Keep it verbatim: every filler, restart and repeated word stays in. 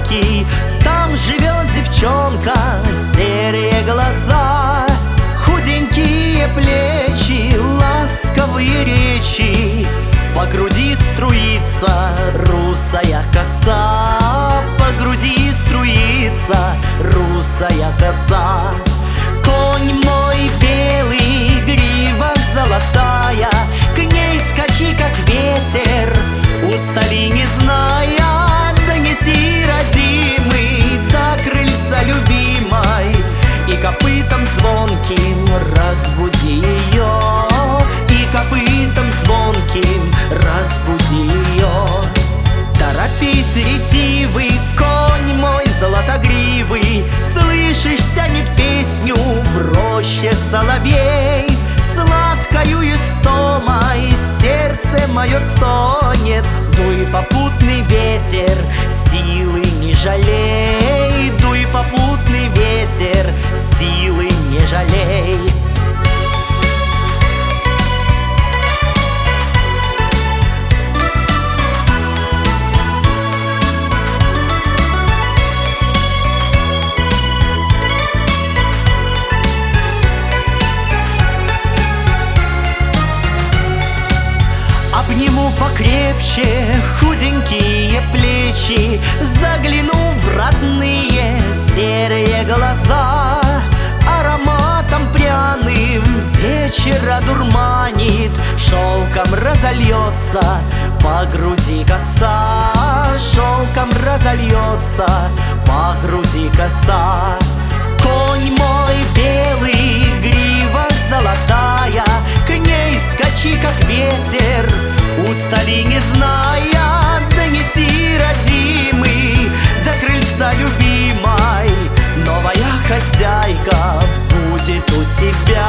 звонкий. Там живет девчонка, серые глаза, худенькие плечи, ласковые речи. По груди струится русая коса, по груди струится русая коса. Конь мой белый, грива золотая, к ней скачи, как ветер, устали не зная. Донеси, родимый, до крыльца любимой, и копытом звонким разбуди ее, и копытом звонким разбуди ее. Торопись, ретивый, конь мой золотогривый, слышишь, тянет песню в роще соловей. Сладкою истомой сердце мое стонет, дуй, попутный ветер, силы не жалей, дуй, попутный ветер, силы не жалей. Обниму покрепче худенькие плечи, загляну в родные серые глаза. Ароматом пряным вечер одурманит, шелком разольется по груди коса, шелком разольется по груди коса. Конь мой белый, грива золотая, к ней скачи, как ветер, устали не зная. Донеси, родимый, до крыльца любимой, новая хозяйка будет у тебя.